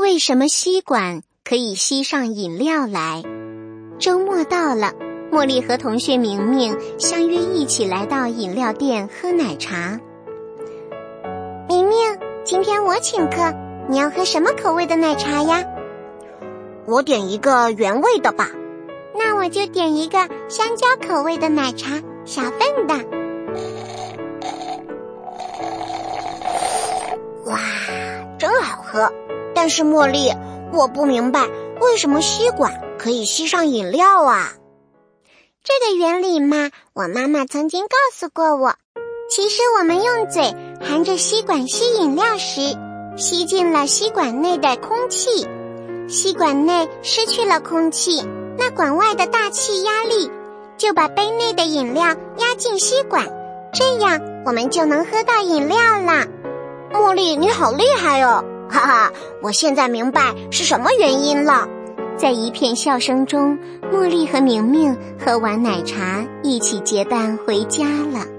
为什么吸管可以吸上饮料来？周末到了，茉莉和同学明明相约一起来到饮料店喝奶茶。 明明，今天我请客，你要喝什么口味的奶茶呀？ 我点一个原味的吧。 那我就点一个香蕉口味的奶茶，小份的。 哇，真好喝！但是茉莉，我不明白为什么吸管可以吸上饮料啊？ 这个原理嘛，我妈妈曾经告诉过我。其实我们用嘴含着吸管吸饮料时，吸进了吸管内的空气，吸管内失去了空气，那管外的大气压力就把杯内的饮料压进吸管，这样我们就能喝到饮料了。 茉莉，你好厉害哦！哈哈，我现在明白是什么原因了。 在一片笑声中，茉莉和明明喝完奶茶，一起结伴回家了。